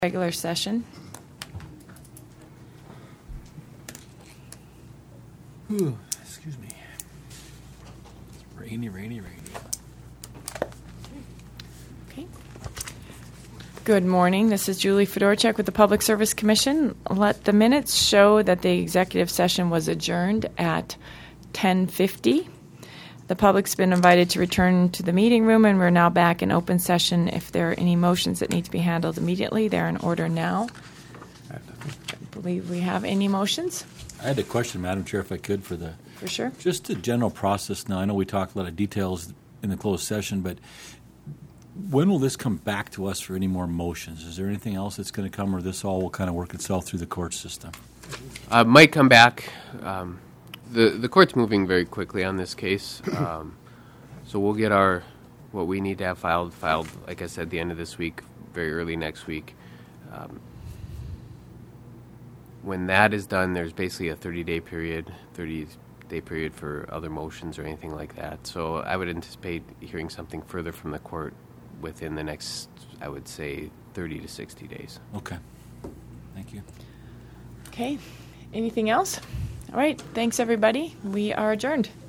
Regular session. Ooh, excuse me. It's rainy. Okay. Good morning. This is Julie Fedorchak with the Public Service Commission. Let the minutes show that the executive session was adjourned at 10:50. The public's been invited to return to the meeting room, and we're now back in open session. If there are any motions that need to be handled immediately, they're in order now. I believe we have any motions. I had a question, Madam Chair, if I could, for sure. Just the general process. Now, I know we talked a lot of details in the closed session, but when will this come back to us for any more motions? Is there anything else that's going to come, or this all will kind of work itself through the court system? Might come back. The court's moving very quickly on this case, so we'll get what we need to have filed, like I said, the end of this week, very early next week. When that is done, there's basically a 30-day period for other motions or anything like that. So I would anticipate hearing something further from the court within the next, I would say, 30 to 60 days. Okay. Thank you. Okay. Anything else? All right. Thanks, everybody. We are adjourned.